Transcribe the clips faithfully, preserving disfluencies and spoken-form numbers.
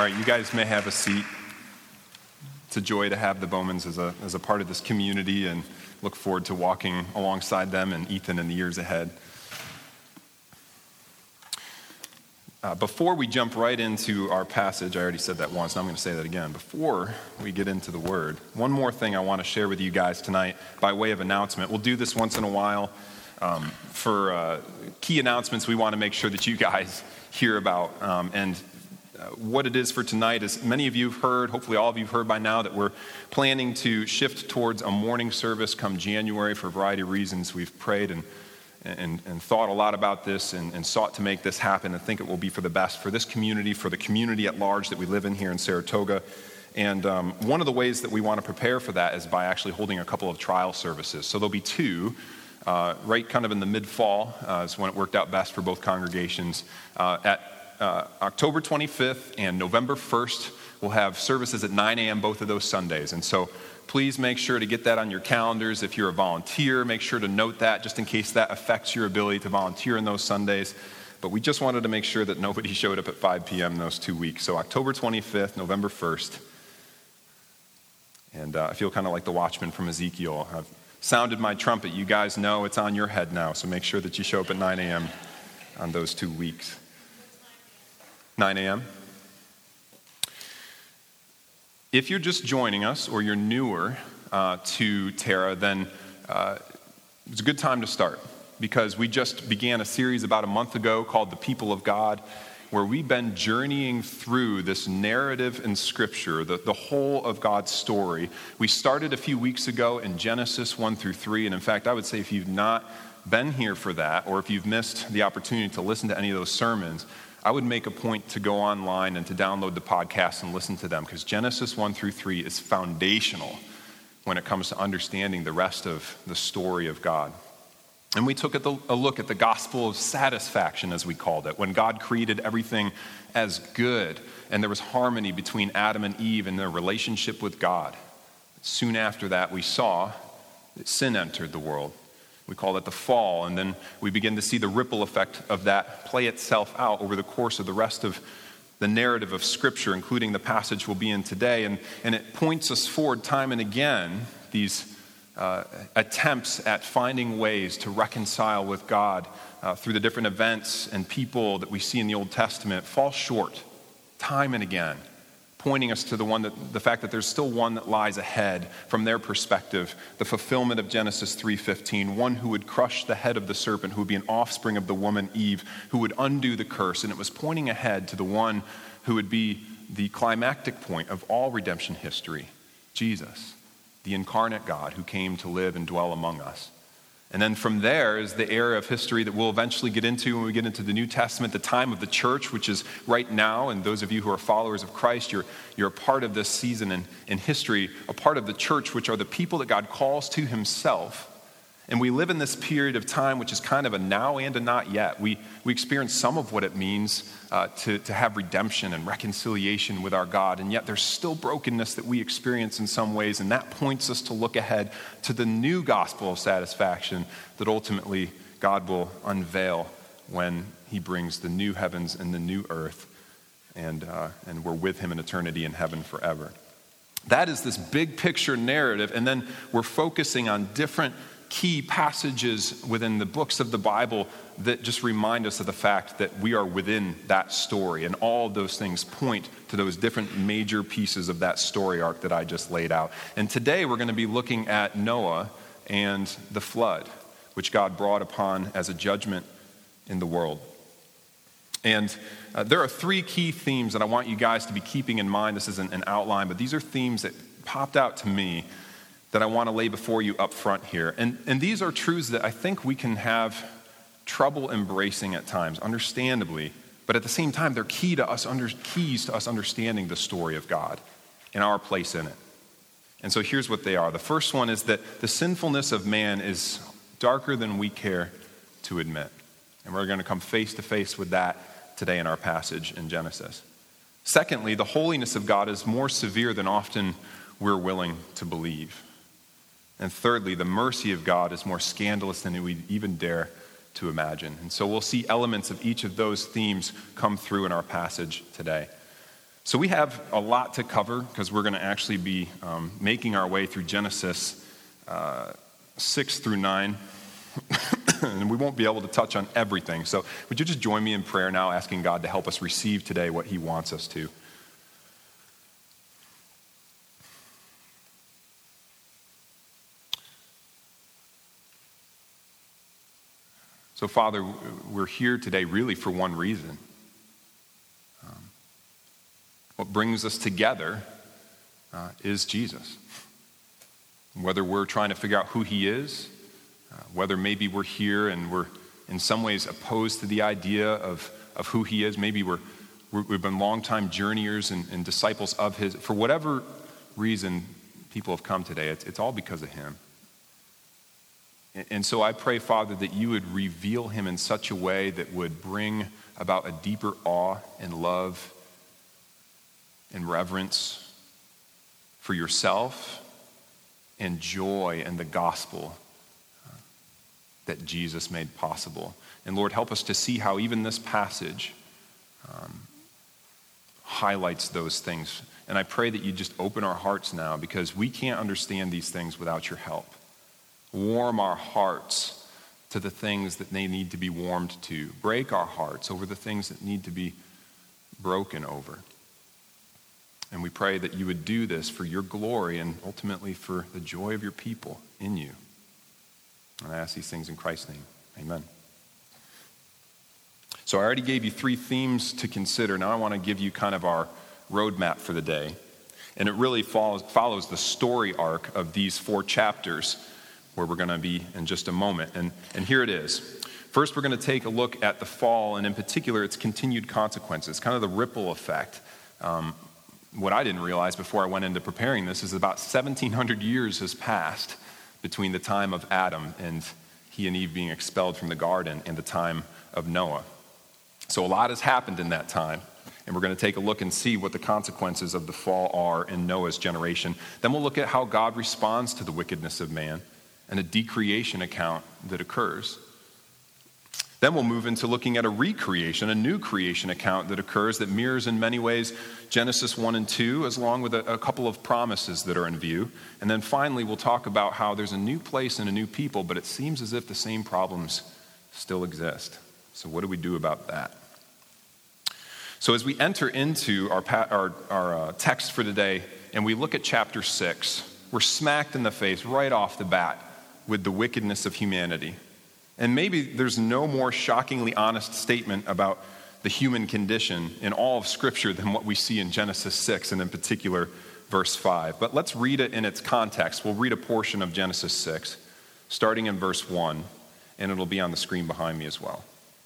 right, you guys may have a seat. It's a joy to have the Bowmans as a as a part of this community, and look forward to walking alongside them and Ethan in the years ahead. Uh, before we jump right into our passage, I already said that once, and I'm going to say that again. Before we get into the Word, one more thing I want to share with you guys tonight by way of announcement. We'll do this once in a while. Um, for uh, key announcements we want to make sure that you guys hear about. Um, and uh, what it is for tonight is, many of you have heard, hopefully all of you have heard by now, that we're planning to shift towards a morning service come January for a variety of reasons. We've prayed and and, and thought a lot about this and, and sought to make this happen, and think it will be for the best for this community, for the community at large that we live in here in Saratoga. And um, one of the ways that we want to prepare for that is by actually holding a couple of trial services. So there'll be two. Uh, right kind of in the mid-fall uh, is when it worked out best for both congregations. Uh, at uh, October twenty-fifth and November first, we'll have services at nine a.m. both of those Sundays. And so please make sure to get that on your calendars. If you're a volunteer, make sure to note that, just in case that affects your ability to volunteer in those Sundays. But we just wanted to make sure that nobody showed up at five p.m. those two weeks. So October twenty-fifth, November first. And uh, I feel kind of like the watchman from Ezekiel. I've sounded my trumpet. You guys know it's on your head now, so make sure that you show up at nine a.m. on those two weeks. nine a.m. If you're just joining us or you're newer uh, to Terra, then uh, it's a good time to start, because we just began a series about a month ago called The People of God, where we've been journeying through this narrative in Scripture, the, the whole of God's story. We started a few weeks ago in Genesis one through three, and in fact, I would say if you've not been here for that, or if you've missed the opportunity to listen to any of those sermons, I would make a point to go online and to download the podcast and listen to them, because Genesis one through three is foundational when it comes to understanding the rest of the story of God. And we took a look at the gospel of satisfaction, as we called it, when God created everything as good, and there was harmony between Adam and Eve and their relationship with God. Soon after that, we saw that sin entered the world. We call that the fall, and then we begin to see the ripple effect of that play itself out over the course of the rest of the narrative of Scripture, including the passage we'll be in today. And, and it points us forward time and again, these Uh, attempts at finding ways to reconcile with God uh, through the different events and people that we see in the Old Testament fall short time and again, pointing us to the one that the fact that there's still one that lies ahead from their perspective, the fulfillment of Genesis three fifteen, one who would crush the head of the serpent, who would be an offspring of the woman Eve, who would undo the curse. And it was pointing ahead to the one who would be the climactic point of all redemption history, Jesus, the incarnate God who came to live and dwell among us. And then from there is the era of history that we'll eventually get into when we get into the New Testament, the time of the church, which is right now. And those of you who are followers of Christ, you're, you're a part of this season in, in history, a part of the church, which are the people that God calls to himself. And we live in this period of time, which is kind of a now and a not yet. We we experience some of what it means uh, to, to have redemption and reconciliation with our God, and yet there's still brokenness that we experience in some ways, and that points us to look ahead to the new gospel of satisfaction that ultimately God will unveil when he brings the new heavens and the new earth, and uh, and we're with him in eternity in heaven forever. That is this big picture narrative, and then we're focusing on different key passages within the books of the Bible that just remind us of the fact that we are within that story, and all of those things point to those different major pieces of that story arc that I just laid out. And today we're going to be looking at Noah and the flood, which God brought upon as a judgment in the world. And uh, there are three key themes that I want you guys to be keeping in mind. This isn't an outline, but these are themes that popped out to me that I want to lay before you up front here. And, and these are truths that I think we can have trouble embracing at times, understandably, but at the same time, they're key to us under, keys to us understanding the story of God and our place in it. And so here's what they are. The first one is that the sinfulness of man is darker than we care to admit. And we're going to come face to face with that today in our passage in Genesis. Secondly, the holiness of God is more severe than often we're willing to believe. And thirdly, the mercy of God is more scandalous than we even dare to imagine. And so we'll see elements of each of those themes come through in our passage today. So we have a lot to cover because we're going to actually be um, making our way through Genesis uh, six through nine. And we won't be able to touch on everything. So would you just join me in prayer now, asking God to help us receive today what he wants us to. So, Father, we're here today really for one reason. Um, what brings us together uh, is Jesus. Whether we're trying to figure out who he is, uh, whether maybe we're here and we're in some ways opposed to the idea of, of who he is, maybe we're, we're, we've been longtime journeyers and, and disciples of his. For whatever reason people have come today, it's, it's all because of him. And so I pray, Father, that you would reveal him in such a way that would bring about a deeper awe and love and reverence for yourself and joy in the gospel that Jesus made possible. And Lord, help us to see how even this passage um, highlights those things. And I pray that you just open our hearts now, because we can't understand these things without your help. Warm our hearts to the things that they need to be warmed to. Break our hearts over the things that need to be broken over. And we pray that you would do this for your glory and ultimately for the joy of your people in you. And I ask these things in Christ's name. Amen. So I already gave you three themes to consider. Now I want to give you kind of our roadmap for the day. And it really follows, follows the story arc of these four chapters, where we're going to be in just a moment. And, and here it is. First, we're going to take a look at the fall, and in particular, its continued consequences, kind of the ripple effect. Um, what I didn't realize before I went into preparing this is about seventeen hundred years has passed between the time of Adam and he and Eve being expelled from the garden and the time of Noah. So a lot has happened in that time. And we're going to take a look and see what the consequences of the fall are in Noah's generation. Then we'll look at how God responds to the wickedness of man, and a decreation account that occurs. Then we'll move into looking at a recreation, a new creation account that occurs that mirrors in many ways Genesis one and two, as along with a, a couple of promises that are in view. And then finally, we'll talk about how there's a new place and a new people, but it seems as if the same problems still exist. So what do we do about that? So as we enter into our, our, our uh, text for today, and we look at chapter six, we're smacked in the face right off the bat with the wickedness of humanity. And maybe there's no more shockingly honest statement about the human condition in all of Scripture than what we see in Genesis six, and in particular, verse five. But let's read it in its context. We'll read a portion of Genesis six, starting in verse one, and it'll be on the screen behind me as well.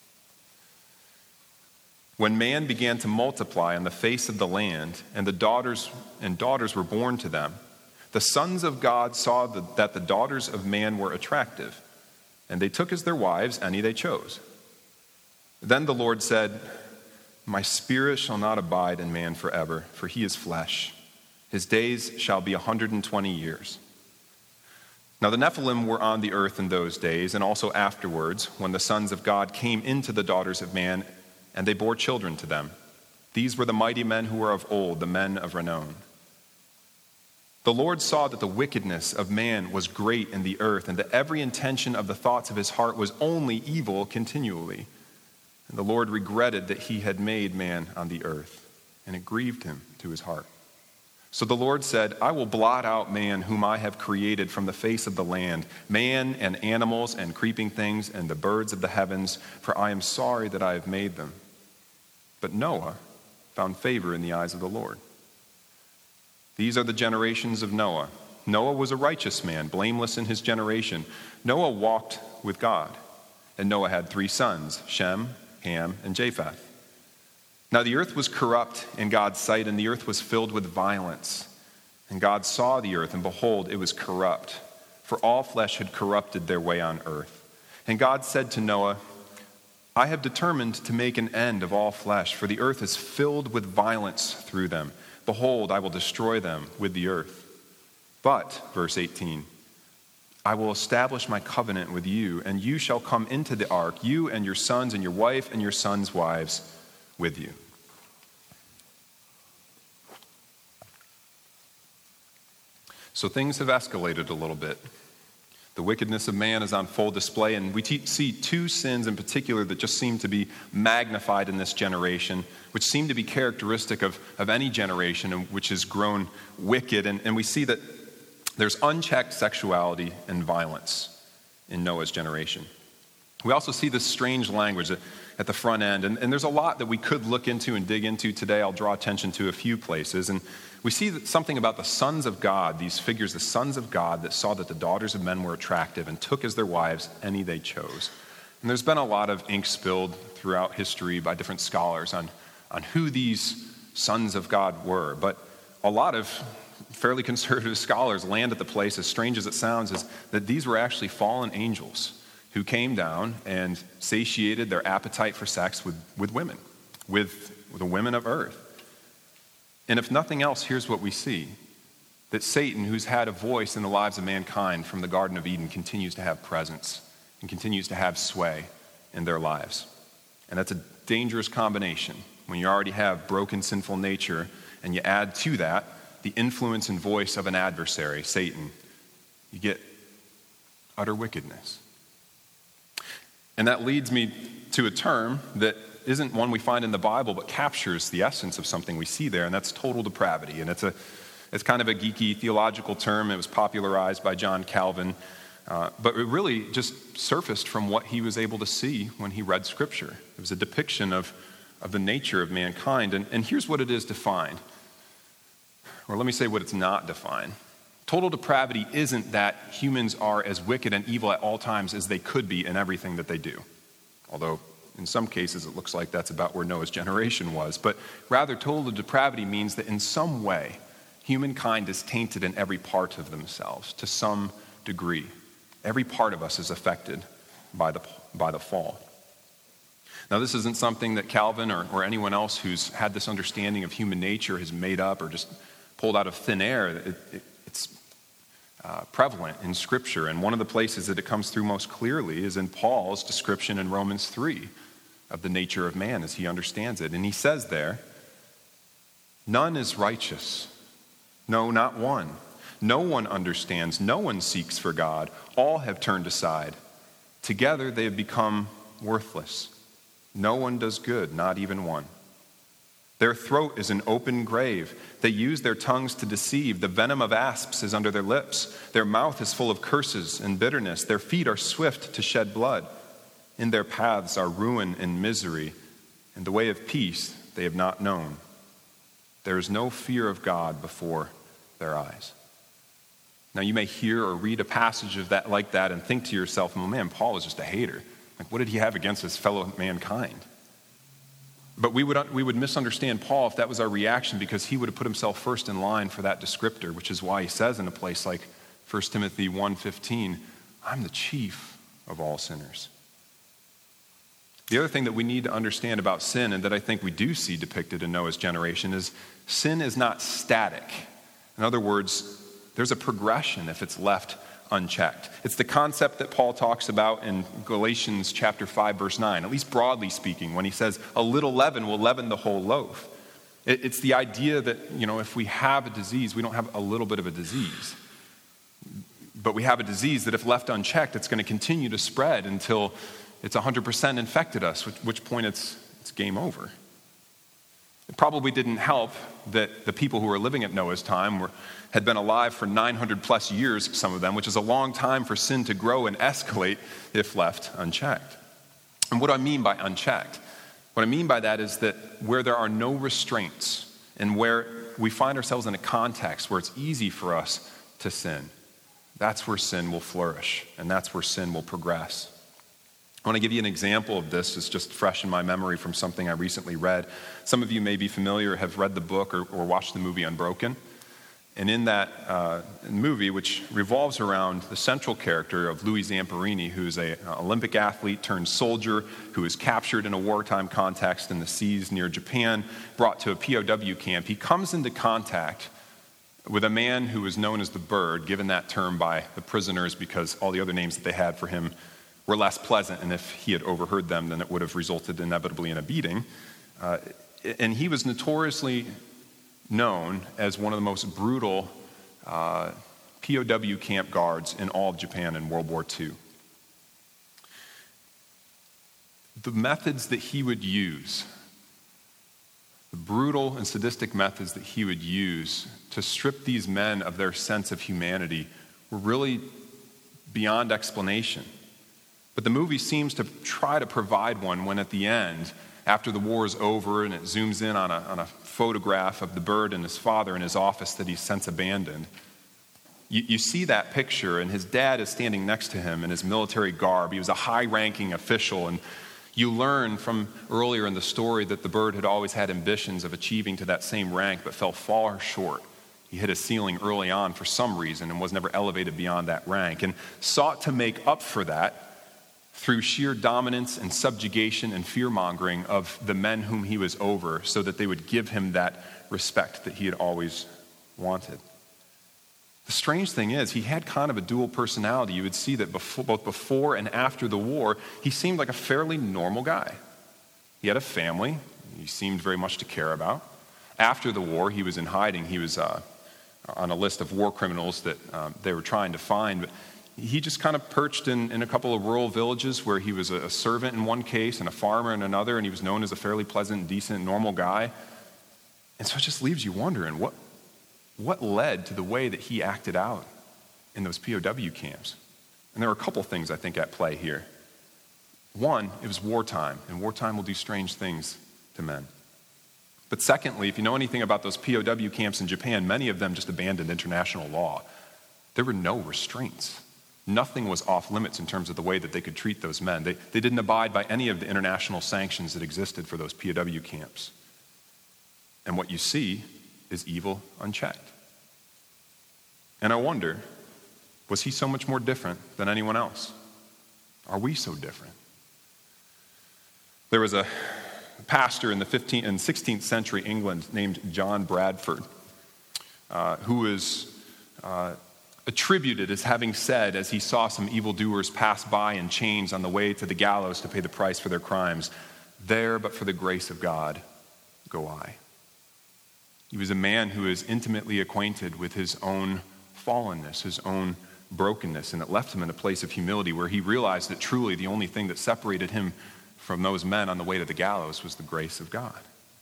When man began to multiply on the face of the land, and the daughters and daughters were born to them, the sons of God saw that the daughters of man were attractive, and they took as their wives any they chose. Then the Lord said, "My spirit shall not abide in man forever, for he is flesh. His days shall be a hundred and twenty years." Now the Nephilim were on the earth in those days, and also afterwards, when the sons of God came into the daughters of man, and they bore children to them. These were the mighty men who were of old, the men of renown. The Lord saw that the wickedness of man was great in the earth, and that every intention of the thoughts of his heart was only evil continually. And the Lord regretted that he had made man on the earth, and it grieved him to his heart. So the Lord said, "I will blot out man whom I have created from the face of the land, man and animals and creeping things and the birds of the heavens, for I am sorry that I have made them." But Noah found favor in the eyes of the Lord. These are the generations of Noah. Noah was a righteous man, blameless in his generation. Noah walked with God, and Noah had three sons, Shem, Ham, and Japheth. Now the earth was corrupt in God's sight, and the earth was filled with violence. And God saw the earth, and behold, it was corrupt, for all flesh had corrupted their way on earth. And God said to Noah, "I have determined to make an end of all flesh, for the earth is filled with violence through them. Behold, I will destroy them with the earth. But," verse eighteen, "I will establish my covenant with you, and you shall come into the ark, you and your sons and your wife and your sons' wives with you." So things have escalated a little bit. The wickedness of man is on full display, and we te- see two sins in particular that just seem to be magnified in this generation, which seem to be characteristic of, of any generation and which has grown wicked. And, and we see that there's unchecked sexuality and violence in Noah's generation. We also see this strange language at, at the front end, and, and there's a lot that we could look into and dig into today. I'll draw attention to a few places. And we see that something about the sons of God, these figures, the sons of God that saw that the daughters of men were attractive and took as their wives any they chose. And there's been a lot of ink spilled throughout history by different scholars on, on who these sons of God were. But a lot of fairly conservative scholars land at the place, as strange as it sounds, is that these were actually fallen angels who came down and satiated their appetite for sex with, with women, with, with the women of earth. And if nothing else, here's what we see. That Satan, who's had a voice in the lives of mankind from the Garden of Eden, continues to have presence and continues to have sway in their lives. And that's a dangerous combination when you already have broken, sinful nature and you add to that the influence and voice of an adversary, Satan. You get utter wickedness. And that leads me to a term that isn't one we find in the Bible, but captures the essence of something we see there, and that's total depravity. And it's a, it's kind of a geeky theological term. It was popularized by John Calvin, uh, but it really just surfaced from what he was able to see when he read Scripture. It was a depiction of, of the nature of mankind. And, and here's what it is defined. Or let me say what it's not defined. Total depravity isn't that humans are as wicked and evil at all times as they could be in everything that they do. Although in some cases it looks like that's about where Noah's generation was. But rather, total depravity means that in some way, humankind is tainted in every part of themselves to some degree. Every part of us is affected by the, by the fall. Now, this isn't something that Calvin or, or anyone else who's had this understanding of human nature has made up or just pulled out of thin air. It, it, it's uh, prevalent in Scripture, and one of the places that it comes through most clearly is in Paul's description in Romans three of the nature of man as he understands it. And he says there, "None is righteous, no, not one. No one understands, no one seeks for God. All have turned aside. Together they have become worthless. No one does good, not even one. Their throat is an open grave. They use their tongues to deceive. The venom of asps is under their lips. Their mouth is full of curses and bitterness. Their feet are swift to shed blood. In their paths are ruin and misery, and the way of peace they have not known. There is no fear of God before their eyes." Now, you may hear or read a passage of that like that and think to yourself, well, man, Paul was just a hater. Like, what did he have against his fellow mankind? But we would, we would misunderstand Paul if that was our reaction, because he would have put himself first in line for that descriptor, which is why he says in a place like First Timothy one fifteen, "I'm the chief of all sinners." The other thing that we need to understand about sin, and that I think we do see depicted in Noah's generation, is sin is not static. In other words, there's a progression if it's left unchecked. It's the concept that Paul talks about in Galatians chapter five, verse nine, at least broadly speaking, when he says, a little leaven will leaven the whole loaf. It's the idea that, you know, if we have a disease, we don't have a little bit of a disease. But we have a disease that if left unchecked, it's going to continue to spread until it's one hundred percent infected us, at which point it's, it's game over. It probably didn't help that the people who were living at Noah's time were, had been alive for nine hundred plus years, some of them, which is a long time for sin to grow and escalate if left unchecked. And what do I mean by unchecked? What I mean by that is that where there are no restraints and where we find ourselves in a context where it's easy for us to sin, that's where sin will flourish, and that's where sin will progress. I want to give you an example of this. It's just fresh in my memory from something I recently read. Some of you may be familiar, have read the book or, or watched the movie Unbroken. And in that uh, movie, which revolves around the central character of Louis Zamperini, who's an Olympic athlete turned soldier who is captured in a wartime context in the seas near Japan, brought to a P O W camp, he comes into contact with a man who was known as the Bird, given that term by the prisoners because all the other names that they had for him were less pleasant, and if he had overheard them, then it would have resulted inevitably in a beating. Uh, and he was notoriously known as one of the most brutal uh, P O W camp guards in all of Japan in World War Two. The methods that he would use, the brutal and sadistic methods that he would use to strip these men of their sense of humanity were really beyond explanation. But the movie seems to try to provide one when at the end, after the war is over and it zooms in on a, on a photograph of the bird and his father in his office that he's since abandoned, you, you see that picture and his dad is standing next to him in his military garb. He was a high-ranking official, and you learn from earlier in the story that the bird had always had ambitions of achieving to that same rank but fell far short. He hit a ceiling early on for some reason and was never elevated beyond that rank, and sought to make up for that through sheer dominance and subjugation and fear-mongering of the men whom he was over so that they would give him that respect that he had always wanted. The strange thing is, he had kind of a dual personality. You would see that before, both before and after the war, he seemed like a fairly normal guy. He had a family he seemed very much to care about. After the war, he was in hiding. He was uh, on a list of war criminals that um, they were trying to find. But he just kind of perched in, in a couple of rural villages where he was a, a servant in one case and a farmer in another, and he was known as a fairly pleasant, decent, normal guy. And so it just leaves you wondering, what, what led to the way that he acted out in those P O W camps? And there are a couple things, I think, at play here. One, it was wartime, and wartime will do strange things to men. But secondly, if you know anything about those P O W camps in Japan, many of them just abandoned international law. There were no restraints. Nothing was off limits in terms of the way that they could treat those men. They, they didn't abide by any of the international sanctions that existed for those P O W camps. And what you see is evil unchecked. And I wonder, was he so much more different than anyone else? Are we so different? There was a pastor in the fifteenth and sixteenth century England named John Bradford, uh, who was uh, attributed as having said, as he saw some evildoers pass by in chains on the way to the gallows to pay the price for their crimes, "There, but for the grace of God, go I." He was a man who was intimately acquainted with his own fallenness, his own brokenness, and it left him in a place of humility where he realized that truly the only thing that separated him from those men on the way to the gallows was the grace of God.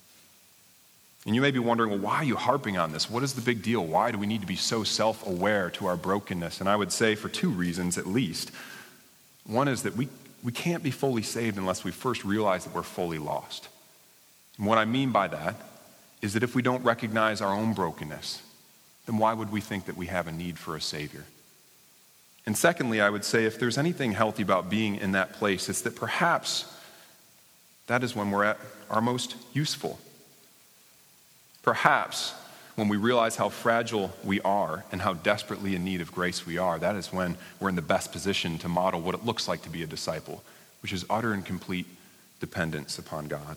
And you may be wondering, well, why are you harping on this? What is the big deal? Why do we need to be so self-aware to our brokenness? And I would say for two reasons at least. One is that we, we can't be fully saved unless we first realize that we're fully lost. And what I mean by that is that if we don't recognize our own brokenness, then why would we think that we have a need for a Savior? And secondly, I would say if there's anything healthy about being in that place, it's that perhaps that is when we're at our most useful. Perhaps when we realize how fragile we are and how desperately in need of grace we are, that is when we're in the best position to model what it looks like to be a disciple, which is utter and complete dependence upon God.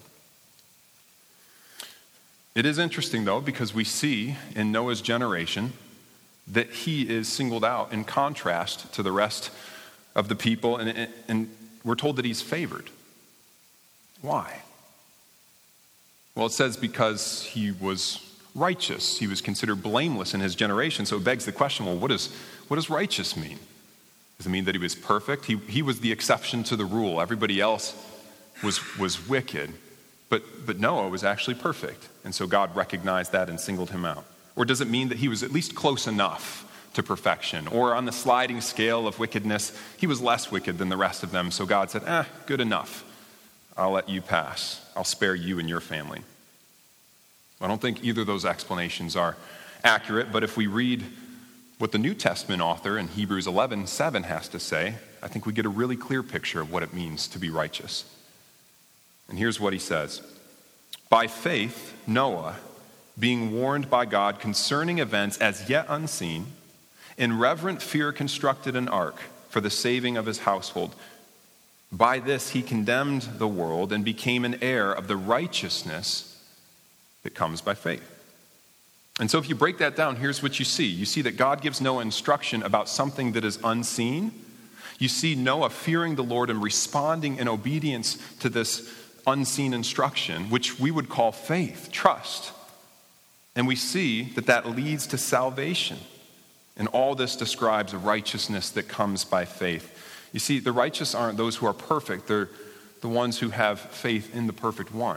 It is interesting, though, because we see in Noah's generation that he is singled out in contrast to the rest of the people, and, and we're told that he's favored. Why? Well, it says because he was righteous. He was considered blameless in his generation. So it begs the question, well, what, is, what does righteous mean? Does it mean that he was perfect? He, he was the exception to the rule. Everybody else was, was wicked. But, but Noah was actually perfect. And so God recognized that and singled him out. Or does it mean that he was at least close enough to perfection? Or on the sliding scale of wickedness, he was less wicked than the rest of them. So God said, eh, good enough. I'll let you pass. I'll spare you and your family. I don't think either of those explanations are accurate, but if we read what the New Testament author in Hebrews eleven seven has to say, I think we get a really clear picture of what it means to be righteous. And here's what he says. By faith, Noah, being warned by God concerning events as yet unseen, in reverent fear constructed an ark for the saving of his household. By this he condemned the world and became an heir of the righteousness that comes by faith. And so if you break that down, here's what you see. You see that God gives Noah instruction about something that is unseen. You see Noah fearing the Lord and responding in obedience to this unseen instruction, which we would call faith, trust. And we see that that leads to salvation. And all this describes a righteousness that comes by faith. You see, the righteous aren't those who are perfect. They're the ones who have faith in the perfect one.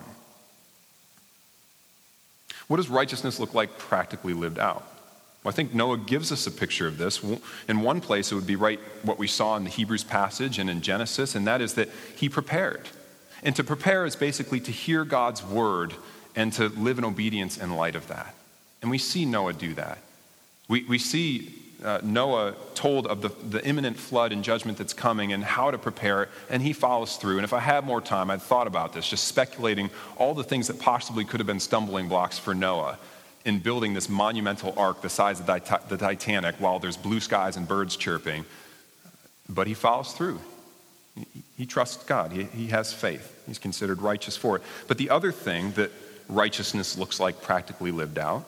What does righteousness look like practically lived out? Well, I think Noah gives us a picture of this. In one place, it would be right what we saw in the Hebrews passage and in Genesis, and that is that he prepared. And to prepare is basically to hear God's word and to live in obedience in light of that. And we see Noah do that. We, we see uh, Noah told of the, the imminent flood and judgment that's coming and how to prepare it, and he follows through. And if I had more time, I'd thought about this, just speculating all the things that possibly could have been stumbling blocks for Noah in building this monumental ark the size of the Titanic while there's blue skies and birds chirping. But he follows through. He, he trusts God. He, he has faith. He's considered righteous for it. But the other thing that righteousness looks like practically lived out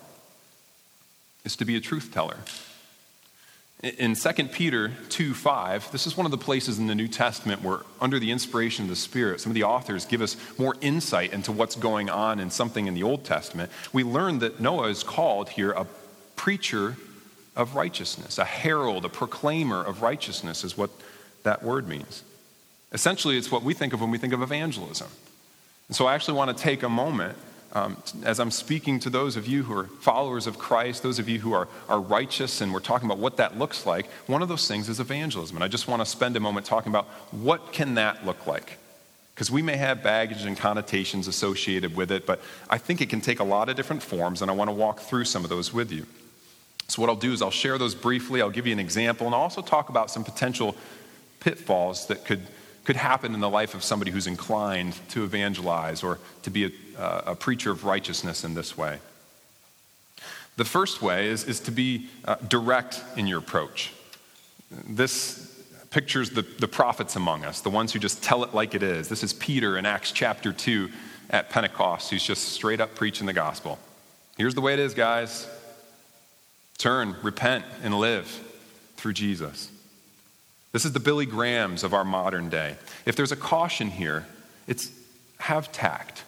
is to be a truth teller. In Second Peter two five, this is one of the places in the New Testament where, under the inspiration of the Spirit, some of the authors give us more insight into what's going on in something in the Old Testament. We learn that Noah is called here a preacher of righteousness, a herald, a proclaimer of righteousness is what that word means. Essentially, it's what we think of when we think of evangelism. And so I actually want to take a moment Um, as I'm speaking to those of you who are followers of Christ, those of you who are, are righteous, and we're talking about what that looks like, one of those things is evangelism. And I just want to spend a moment talking about what can that look like? Because we may have baggage and connotations associated with it, but I think it can take a lot of different forms, and I want to walk through some of those with you. So what I'll do is I'll share those briefly, I'll give you an example, and I'll also talk about some potential pitfalls that could could happen in the life of somebody who's inclined to evangelize or to be a, uh, a preacher of righteousness in this way. The first way is, is to be uh, direct in your approach. This pictures the, the prophets among us, the ones who just tell it like it is. This is Peter in Acts chapter two at Pentecost, who's just straight up preaching the gospel. Here's the way it is, guys. Turn, repent, and live through Jesus. This is the Billy Grahams of our modern day. If there's a caution here, it's have tact.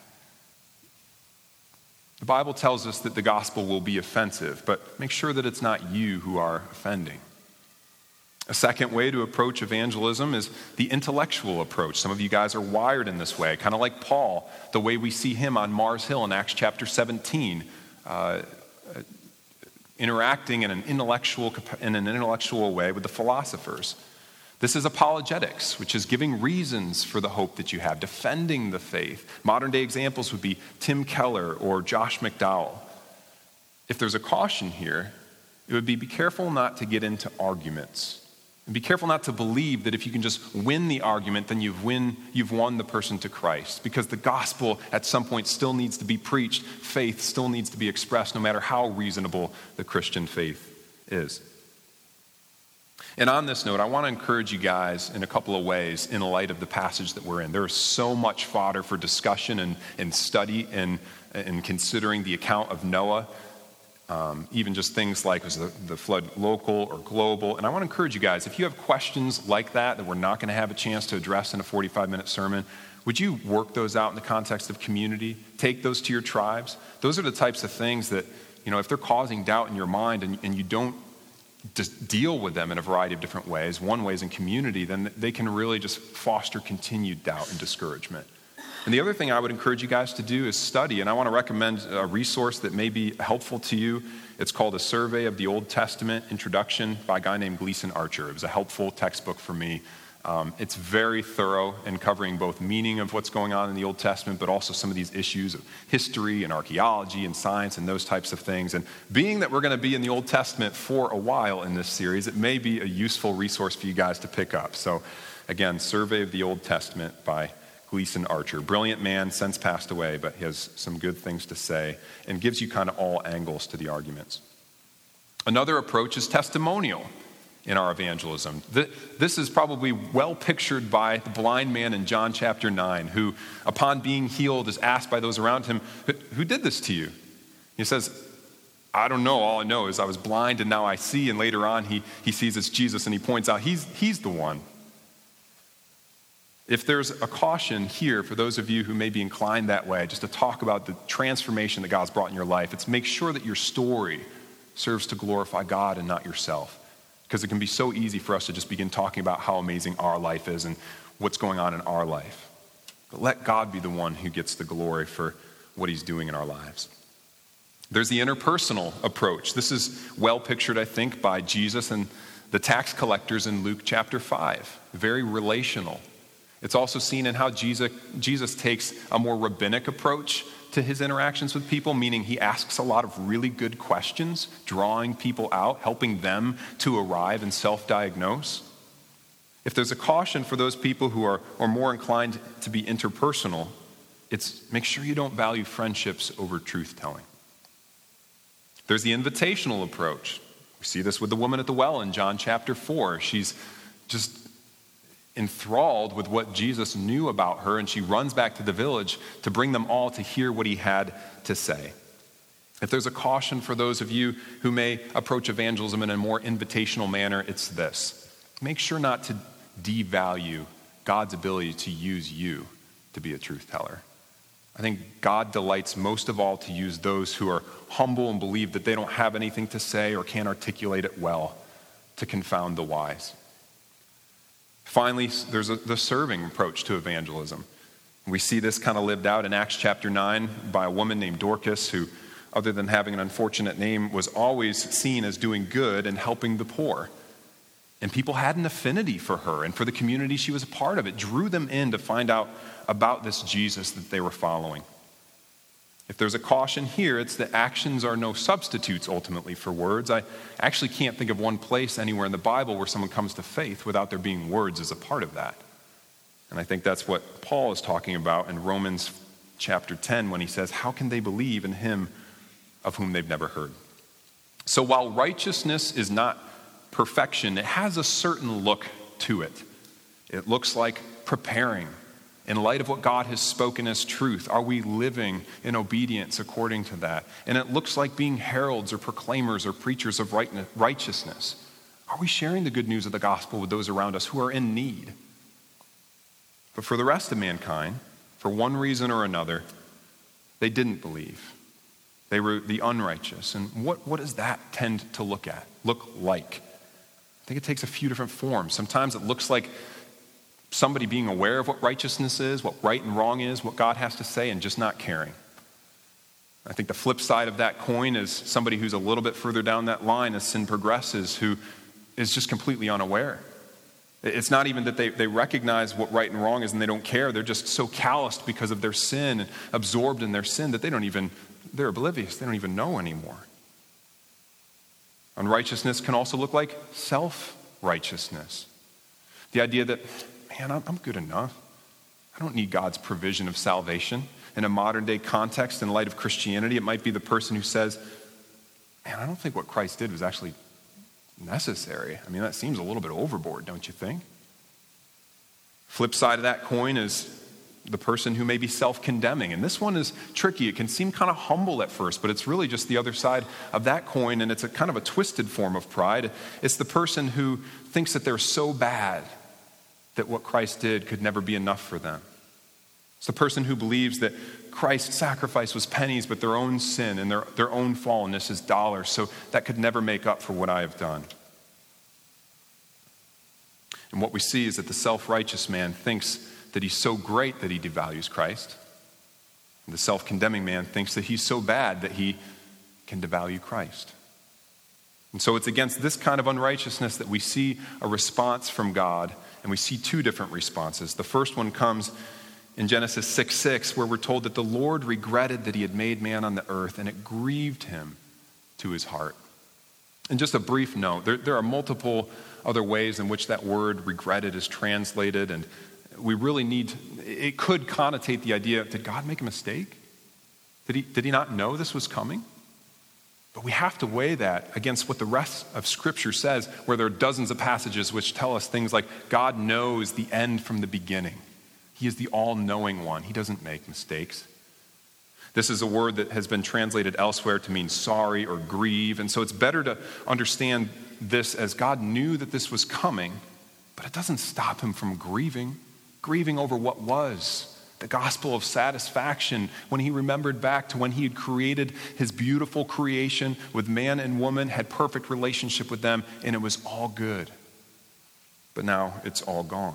The Bible tells us that the gospel will be offensive, but make sure that it's not you who are offending. A second way to approach evangelism is the intellectual approach. Some of you guys are wired in this way, kind of like Paul, the way we see him on Mars Hill in Acts chapter seventeen, uh, interacting in an intellectual in an intellectual way with the philosophers. This is apologetics, which is giving reasons for the hope that you have, defending the faith. Modern day examples would be Tim Keller or Josh McDowell. If there's a caution here, it would be be careful not to get into arguments. And be careful not to believe that if you can just win the argument, then you've win, you've won the person to Christ. Because the gospel at some point still needs to be preached. Faith still needs to be expressed, no matter how reasonable the Christian faith is. And on this note, I want to encourage you guys in a couple of ways in light of the passage that we're in. There is so much fodder for discussion and, and study and, and considering the account of Noah, um, even just things like was the, the flood local or global. And I want to encourage you guys, if you have questions like that that we're not going to have a chance to address in a forty-five minute sermon, would you work those out in the context of community? Take those to your tribes. Those are the types of things that, you know, if they're causing doubt in your mind and, and you don't just deal with them in a variety of different ways, one way is in community, then they can really just foster continued doubt and discouragement. And the other thing I would encourage you guys to do is study, and I want to recommend a resource that may be helpful to you. It's called A Survey of the Old Testament Introduction by a guy named Gleason Archer. It was a helpful textbook for me. Um, it's very thorough in covering both meaning of what's going on in the Old Testament, but also some of these issues of history and archaeology and science and those types of things. And being that we're going to be in the Old Testament for a while in this series, it may be a useful resource for you guys to pick up. So again, Survey of the Old Testament by Gleason Archer. Brilliant man, since passed away, but he has some good things to say and gives you kind of all angles to the arguments. Another approach is testimonial in our evangelism. This is probably well pictured by the blind man in John chapter nine, who upon being healed is asked by those around him, who did this to you? He says, I don't know. All I know is I was blind and now I see. And later on he, he sees it's Jesus and he points out he's, he's the one. If there's a caution here for those of you who may be inclined that way, just to talk about the transformation that God's brought in your life, it's make sure that your story serves to glorify God and not yourself. Because it can be so easy for us to just begin talking about how amazing our life is and what's going on in our life. But let God be the one who gets the glory for what he's doing in our lives. There's the interpersonal approach. This is well pictured, I think, by Jesus and the tax collectors in Luke chapter five. Very relational. It's also seen in how Jesus, Jesus takes a more rabbinic approach to his interactions with people, meaning he asks a lot of really good questions, drawing people out, helping them to arrive and self-diagnose. If there's a caution for those people who are, are more inclined to be interpersonal, it's make sure you don't value friendships over truth-telling. There's the invitational approach. We see this with the woman at the well in John chapter four. She's just enthralled with what Jesus knew about her, and she runs back to the village to bring them all to hear what he had to say. If there's a caution for those of you who may approach evangelism in a more invitational manner, it's this. Make sure not to devalue God's ability to use you to be a truth teller. I think God delights most of all to use those who are humble and believe that they don't have anything to say or can't articulate it well to confound the wise. Finally, there's a, the serving approach to evangelism. We see this kind of lived out in Acts chapter nine by a woman named Dorcas who, other than having an unfortunate name, was always seen as doing good and helping the poor. And people had an affinity for her and for the community she was a part of. It drew them in to find out about this Jesus that they were following. If there's a caution here, it's that actions are no substitutes ultimately for words. I actually can't think of one place anywhere in the Bible where someone comes to faith without there being words as a part of that. And I think that's what Paul is talking about in Romans chapter ten when he says, how can they believe in him of whom they've never heard? So while righteousness is not perfection, it has a certain look to it. It looks like preparing. In light of what God has spoken as truth, are we living in obedience according to that? And it looks like being heralds or proclaimers or preachers of righteousness. Are we sharing the good news of the gospel with those around us who are in need? But for the rest of mankind, for one reason or another, they didn't believe. They were the unrighteous. And what, what does that tend to look at, look like? I think it takes a few different forms. Sometimes it looks like somebody being aware of what righteousness is, what right and wrong is, what God has to say, and just not caring. I think the flip side of that coin is somebody who's a little bit further down that line as sin progresses, who is just completely unaware. It's not even that they, they recognize what right and wrong is and they don't care. They're just so calloused because of their sin and absorbed in their sin that they don't even, they're oblivious. They don't even know anymore. Unrighteousness can also look like self-righteousness. The idea that, man, I'm good enough. I don't need God's provision of salvation. In a modern day context, in light of Christianity, it might be the person who says, man, I don't think what Christ did was actually necessary. I mean, that seems a little bit overboard, don't you think? Flip side of that coin is the person who may be self-condemning. And this one is tricky. It can seem kind of humble at first, but it's really just the other side of that coin, and it's a kind of a twisted form of pride. It's the person who thinks that they're so bad that what Christ did could never be enough for them. It's the person who believes that Christ's sacrifice was pennies, but their own sin and their, their own fallenness is dollars, so that could never make up for what I have done. And what we see is that the self-righteous man thinks that he's so great that he devalues Christ. And the self-condemning man thinks that he's so bad that he can devalue Christ. And so it's against this kind of unrighteousness that we see a response from God, and we see two different responses. The first one comes in Genesis six six, where we're told that the Lord regretted that he had made man on the earth, and it grieved him to his heart. And just a brief note, there, there are multiple other ways in which that word regretted is translated, and we really need, it could connotate the idea, did God make a mistake? Did he, did he not know this was coming? But we have to weigh that against what the rest of Scripture says, where there are dozens of passages which tell us things like God knows the end from the beginning. He is the all-knowing one. He doesn't make mistakes. This is a word that has been translated elsewhere to mean sorry or grieve, and so it's better to understand this as God knew that this was coming, but it doesn't stop him from grieving, grieving over what was, the gospel of satisfaction, when he remembered back to when he had created his beautiful creation with man and woman, had perfect relationship with them, and it was all good. But now it's all gone.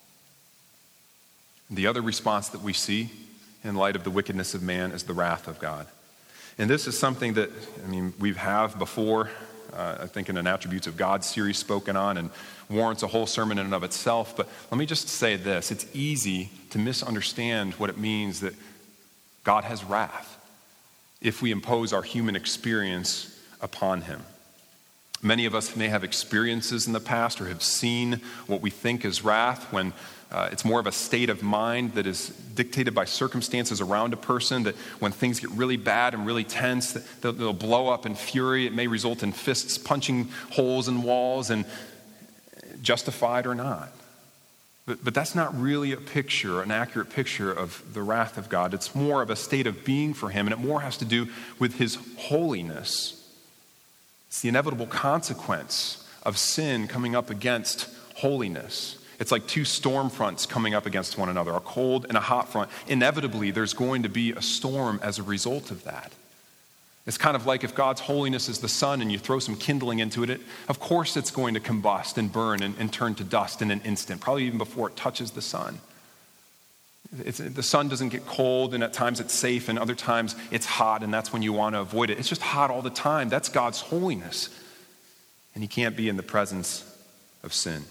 The other response that we see in light of the wickedness of man is the wrath of God. And this is something that, I mean, we have before, uh, I think in an Attributes of God series spoken on, and warrants a whole sermon in and of itself. But let me just say this. It's easy to misunderstand what it means that God has wrath if we impose our human experience upon him. Many of us may have experiences in the past or have seen what we think is wrath when uh, it's more of a state of mind that is dictated by circumstances around a person, that when things get really bad and really tense, they'll, they'll blow up in fury. It may result in fists punching holes in walls, and justified or not. But, but that's not really a picture, an accurate picture of the wrath of God. It's more of a state of being for him, and it more has to do with his holiness. It's the inevitable consequence of sin coming up against holiness. It's like two storm fronts coming up against one another, a cold and a hot front. Inevitably, there's going to be a storm as a result of that. It's kind of like if God's holiness is the sun and you throw some kindling into it, it of course it's going to combust and burn and, and turn to dust in an instant, probably even before it touches the sun. It's, the sun doesn't get cold, and at times it's safe, and other times it's hot, and that's when you want to avoid it. It's just hot all the time. That's God's holiness. And he can't be in the presence of sin.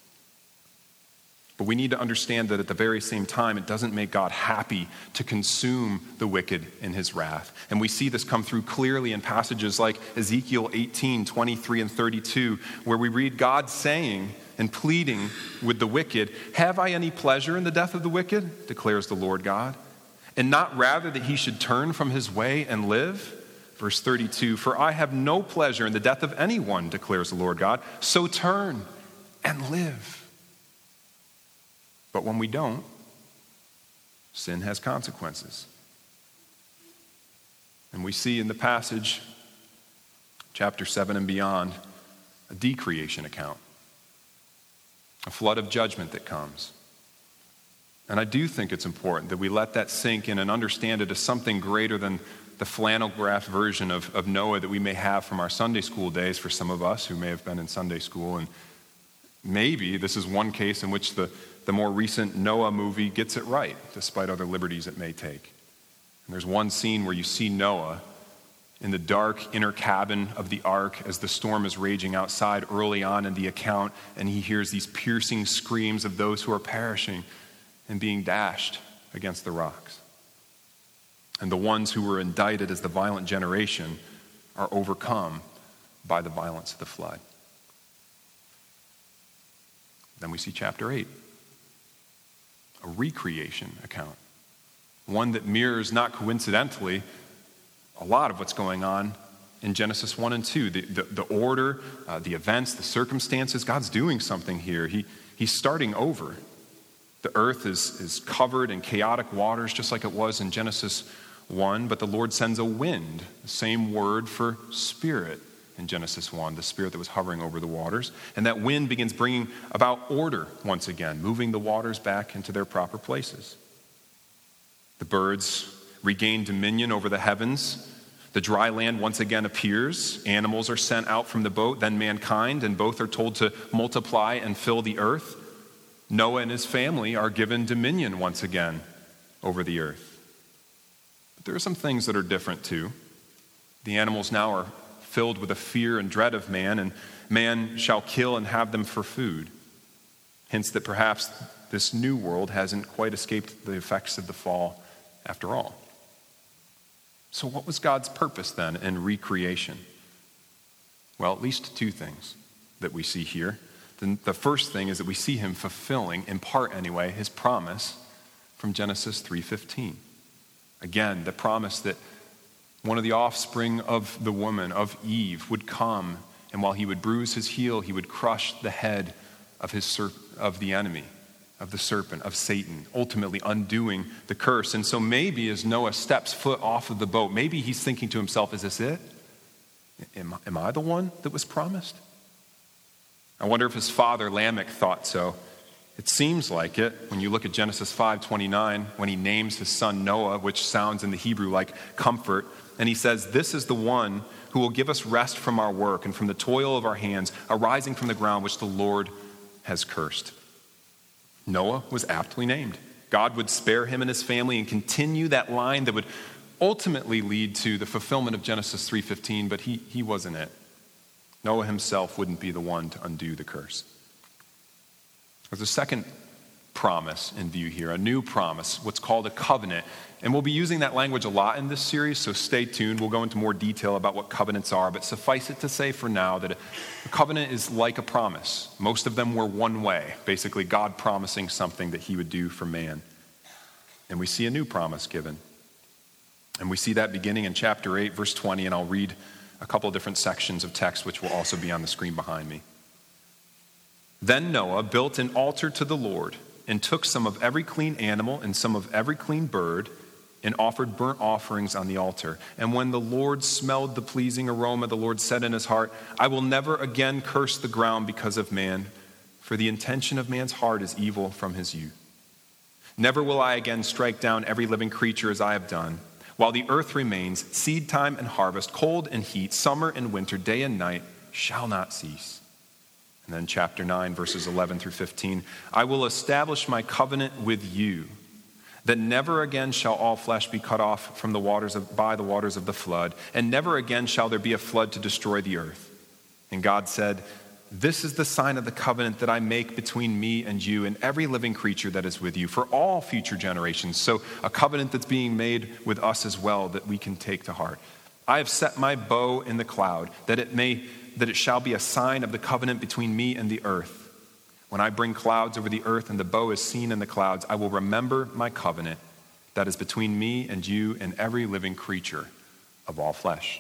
But we need to understand that at the very same time, it doesn't make God happy to consume the wicked in his wrath. And we see this come through clearly in passages like Ezekiel eighteen, twenty-three and thirty-two, where we read God saying and pleading with the wicked, "Have I any pleasure in the death of the wicked, declares the Lord God, and not rather that he should turn from his way and live?" Verse thirty-two, "For I have no pleasure in the death of anyone, declares the Lord God, so turn and live." But when we don't, sin has consequences. And we see in the passage, chapter seven and beyond, a decreation account, a flood of judgment that comes. And I do think it's important that we let that sink in and understand it as something greater than the flannel graph version of, of Noah that we may have from our Sunday school days for some of us who may have been in Sunday school. And maybe this is one case in which the The more recent Noah movie gets it right, despite other liberties it may take. And there's one scene where you see Noah in the dark inner cabin of the ark as the storm is raging outside early on in the account, and he hears these piercing screams of those who are perishing and being dashed against the rocks. And the ones who were indicted as the violent generation are overcome by the violence of the flood. Then we see chapter eight. A recreation account, one that mirrors, not coincidentally, a lot of what's going on in Genesis one and two. The, the, the order, uh, the events, the circumstances, God's doing something here. He, he's starting over. The earth is, is covered in chaotic waters, just like it was in Genesis one, but the Lord sends a wind, the same word for spirit in Genesis one, the spirit that was hovering over the waters. And that wind begins bringing about order once again, moving the waters back into their proper places. The birds regain dominion over the heavens. The dry land once again appears. Animals are sent out from the boat, then mankind, and both are told to multiply and fill the earth. Noah and his family are given dominion once again over the earth. But there are some things that are different too. The animals now are filled with a fear and dread of man, and man shall kill and have them for food. Hence that perhaps this new world hasn't quite escaped the effects of the fall after all. So what was God's purpose then in recreation? Well, at least two things that we see here. The, the first thing is that we see him fulfilling, in part anyway, his promise from Genesis three fifteen. Again, the promise that one of the offspring of the woman, of Eve, would come, and while he would bruise his heel, he would crush the head of his serp- of the enemy, of the serpent, of Satan, ultimately undoing the curse. And so maybe as Noah steps foot off of the boat, maybe he's thinking to himself, is this it? Am, am I the one that was promised? I wonder if his father Lamech thought so. It seems like it when you look at Genesis five twenty-nine, when he names his son Noah, which sounds in the Hebrew like comfort, and he says, "This is the one who will give us rest from our work and from the toil of our hands, arising from the ground which the Lord has cursed." Noah was aptly named. God would spare him and his family and continue that line that would ultimately lead to the fulfillment of Genesis three fifteen, but he, he wasn't it. Noah himself wouldn't be the one to undo the curse. There's a second promise in view here, a new promise, what's called a covenant. And we'll be using that language a lot in this series, so stay tuned. We'll go into more detail about what covenants are, but suffice it to say for now that a covenant is like a promise. Most of them were one way, basically God promising something that he would do for man. And we see a new promise given. And we see that beginning in chapter eight, verse twenty, and I'll read a couple of different sections of text which will also be on the screen behind me. Then Noah built an altar to the Lord and took some of every clean animal and some of every clean bird and offered burnt offerings on the altar. And when the Lord smelled the pleasing aroma, the Lord said in his heart, "I will never again curse the ground because of man, for the intention of man's heart is evil from his youth. Never will I again strike down every living creature as I have done. While the earth remains, seed time and harvest, cold and heat, summer and winter, day and night shall not cease." And then chapter nine, verses eleven through fifteen, "I will establish my covenant with you, that never again shall all flesh be cut off from the waters of, by the waters of the flood, and never again shall there be a flood to destroy the earth. And God said, This is the sign of the covenant that I make between me and you and every living creature that is with you for all future generations." So a covenant that's being made with us as well that we can take to heart. "I have set my bow in the cloud, that it may that it shall be a sign of the covenant between me and the earth. When I bring clouds over the earth and the bow is seen in the clouds, I will remember my covenant that is between me and you and every living creature of all flesh."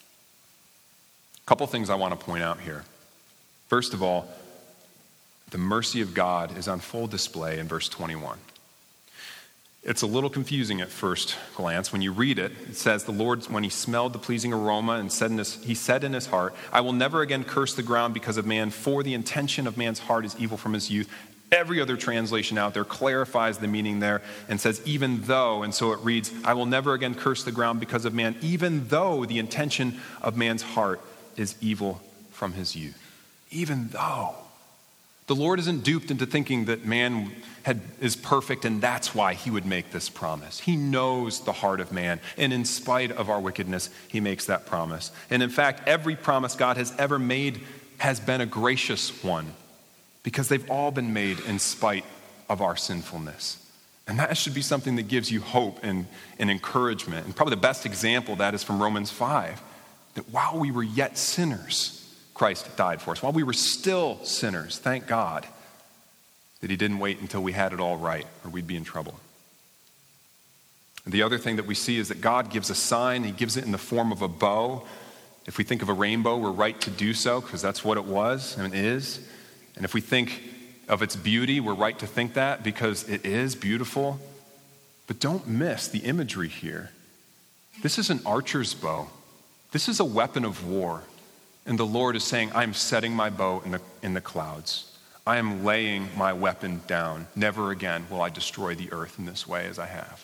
A couple things I want to point out here. First of all, the mercy of God is on full display in verse twenty-one. It's a little confusing at first glance. When you read it, it says, "The Lord, when he smelled the pleasing aroma, and said in his, he said in his heart, I will never again curse the ground because of man, for the intention of man's heart is evil from his youth." Every other translation out there clarifies the meaning there and says, "even though," and so it reads, "I will never again curse the ground because of man, even though the intention of man's heart is evil from his youth." Even though. The Lord isn't duped into thinking that man had, is perfect and that's why he would make this promise. He knows the heart of man, and in spite of our wickedness, he makes that promise. And in fact, every promise God has ever made has been a gracious one because they've all been made in spite of our sinfulness. And that should be something that gives you hope and, and encouragement. And probably the best example of that is from Romans five, that while we were yet sinners, Christ died for us. While we were still sinners, thank God that he didn't wait until we had it all right or we'd be in trouble. And the other thing that we see is that God gives a sign. He gives it in the form of a bow. If we think of a rainbow, we're right to do so because that's what it was and is. And if we think of its beauty, we're right to think that because it is beautiful. But don't miss the imagery here. This is an archer's bow. This is a weapon of war. And the Lord is saying, "I am setting my bow in the, in the clouds. I am laying my weapon down. Never again will I destroy the earth in this way as I have."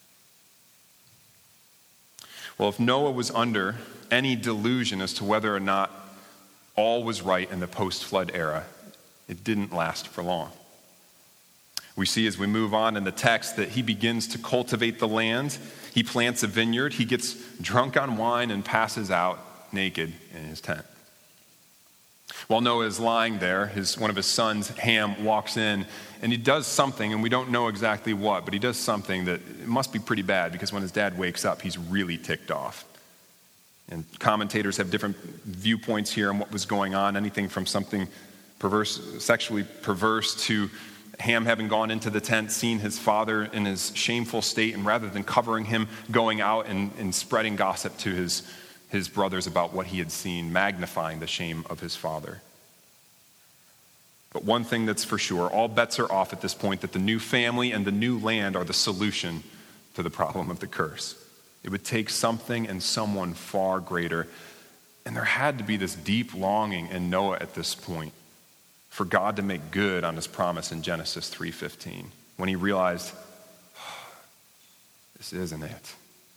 Well, if Noah was under any delusion as to whether or not all was right in the post-flood era, it didn't last for long. We see as we move on in the text that he begins to cultivate the land. He plants a vineyard. He gets drunk on wine and passes out naked in his tent. While Noah is lying there, his, one of his sons, Ham, walks in, and he does something, and we don't know exactly what, but he does something that it must be pretty bad, because when his dad wakes up, he's really ticked off. And commentators have different viewpoints here on what was going on, anything from something perverse, sexually perverse, to Ham having gone into the tent, seen his father in his shameful state, and rather than covering him, going out and, and spreading gossip to his his brothers about what he had seen, magnifying the shame of his father. But one thing that's for sure, all bets are off at this point, that the new family and the new land are the solution to the problem of the curse. It would take something and someone far greater. And there had to be this deep longing in Noah at this point for God to make good on his promise in Genesis three fifteen, when he realized, oh, this isn't it.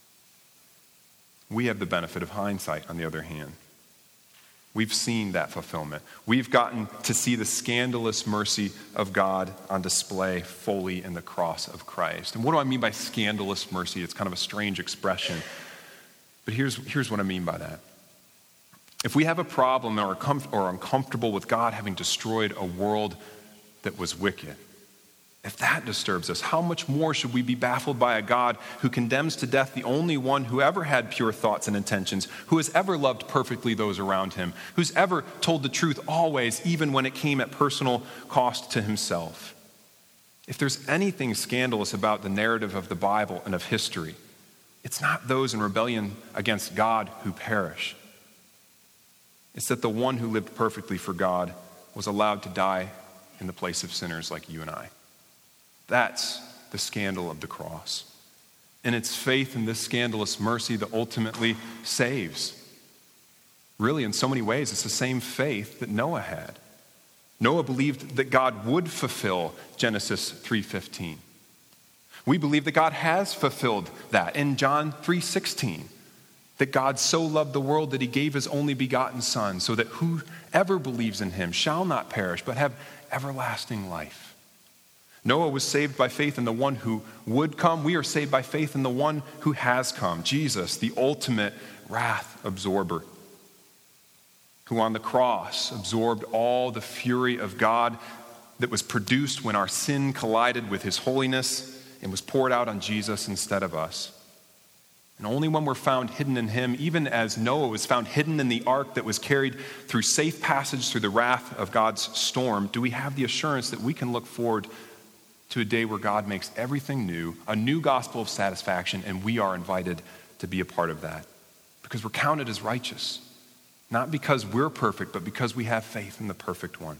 We have the benefit of hindsight, on the other hand. We've seen that fulfillment. We've gotten to see the scandalous mercy of God on display fully in the cross of Christ. And what do I mean by scandalous mercy? It's kind of a strange expression. But here's, here's what I mean by that. If we have a problem or are, or are uncomfortable with God having destroyed a world that was wicked, if that disturbs us, how much more should we be baffled by a God who condemns to death the only one who ever had pure thoughts and intentions, who has ever loved perfectly those around him, who's ever told the truth always, even when it came at personal cost to himself? If there's anything scandalous about the narrative of the Bible and of history, it's not those in rebellion against God who perish. It's that the one who lived perfectly for God was allowed to die in the place of sinners like you and I. That's the scandal of the cross. And it's faith in this scandalous mercy that ultimately saves. Really, in so many ways, it's the same faith that Noah had. Noah believed that God would fulfill Genesis three fifteen. We believe that God has fulfilled that in John three sixteen. That God so loved the world that he gave his only begotten Son, so that whoever believes in him shall not perish, but have everlasting life. Noah was saved by faith in the one who would come. We are saved by faith in the one who has come, Jesus, the ultimate wrath absorber, who on the cross absorbed all the fury of God that was produced when our sin collided with his holiness and was poured out on Jesus instead of us. And only when we're found hidden in him, even as Noah was found hidden in the ark that was carried through safe passage through the wrath of God's storm, do we have the assurance that we can look forward to a day where God makes everything new, a new gospel of satisfaction, and we are invited to be a part of that. Because we're counted as righteous. Not because we're perfect, but because we have faith in the perfect one.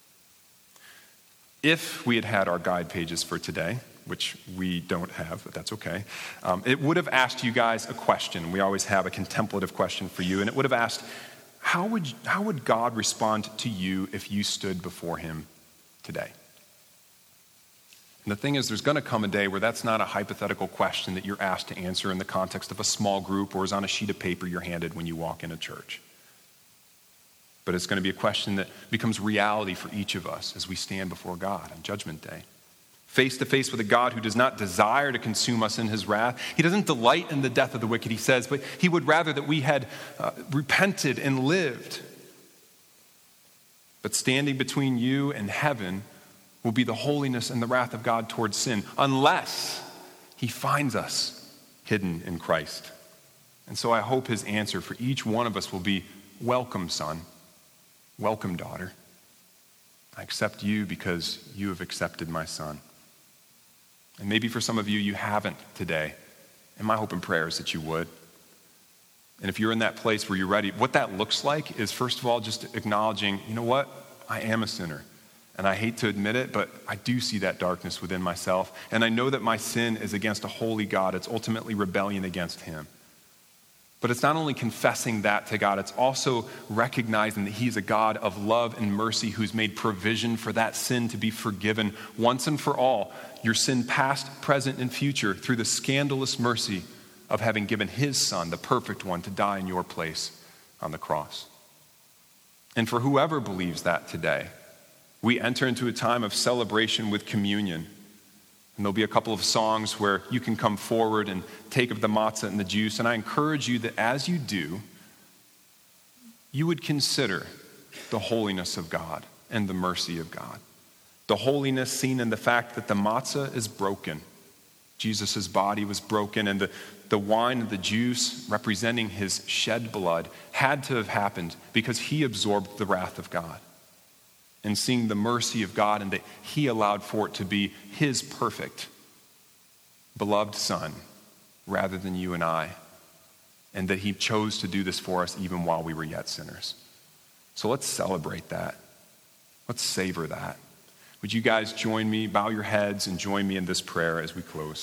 If we had had our guide pages for today, which we don't have, but that's okay, um, it would have asked you guys a question. We always have a contemplative question for you, and it would have asked, how would, how would God respond to you if you stood before him today? And the thing is, there's going to come a day where that's not a hypothetical question that you're asked to answer in the context of a small group or is on a sheet of paper you're handed when you walk in a church. But it's going to be a question that becomes reality for each of us as we stand before God on Judgment Day. Face to face with a God who does not desire to consume us in his wrath. He doesn't delight in the death of the wicked, he says, but he would rather that we had uh, repented and lived. But standing between you and heaven will be the holiness and the wrath of God towards sin, unless he finds us hidden in Christ. And so I hope his answer for each one of us will be, welcome, son. Welcome, daughter. I accept you because you have accepted my son. And maybe for some of you, you haven't today. And my hope and prayer is that you would. And if you're in that place where you're ready, what that looks like is, first of all, just acknowledging, you know what? I am a sinner. And I hate to admit it, but I do see that darkness within myself. And I know that my sin is against a holy God. It's ultimately rebellion against him. But it's not only confessing that to God, it's also recognizing that he's a God of love and mercy who's made provision for that sin to be forgiven once and for all. Your sin past, present, and future through the scandalous mercy of having given his son, the perfect one, to die in your place on the cross. And for whoever believes that today, we enter into a time of celebration with communion. And there'll be a couple of songs where you can come forward and take of the matzah and the juice. And I encourage you that as you do, you would consider the holiness of God and the mercy of God. The holiness seen in the fact that the matzah is broken. Jesus' body was broken, and the, the wine and the juice representing his shed blood had to have happened because he absorbed the wrath of God. And seeing the mercy of God and that he allowed for it to be his perfect, beloved son rather than you and I, and that he chose to do this for us even while we were yet sinners. So let's celebrate that. Let's savor that. Would you guys join me, bow your heads, and join me in this prayer as we close?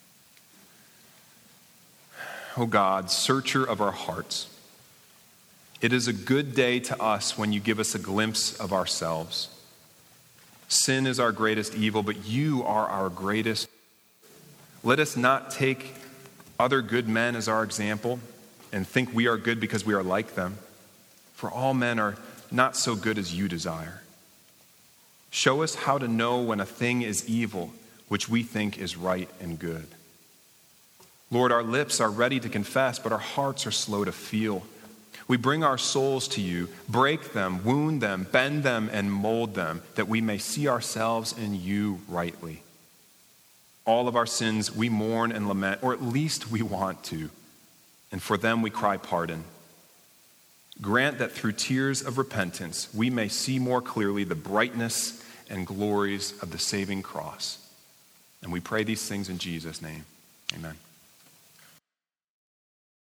Oh God, searcher of our hearts, It is a good day to us when you give us a glimpse of ourselves. Sin is our greatest evil, but you are our greatest. Let us not take other good men as our example and think we are good because we are like them. For all men are not so good as you desire. Show us how to know when a thing is evil, which we think is right and good. Lord, our lips are ready to confess, but our hearts are slow to feel. We bring our souls to you, break them, wound them, bend them, and mold them, that we may see ourselves in you rightly. All of our sins we mourn and lament, or at least we want to, and for them we cry pardon. Grant that through tears of repentance we may see more clearly the brightness and glories of the saving cross. And we pray these things in Jesus' name. Amen.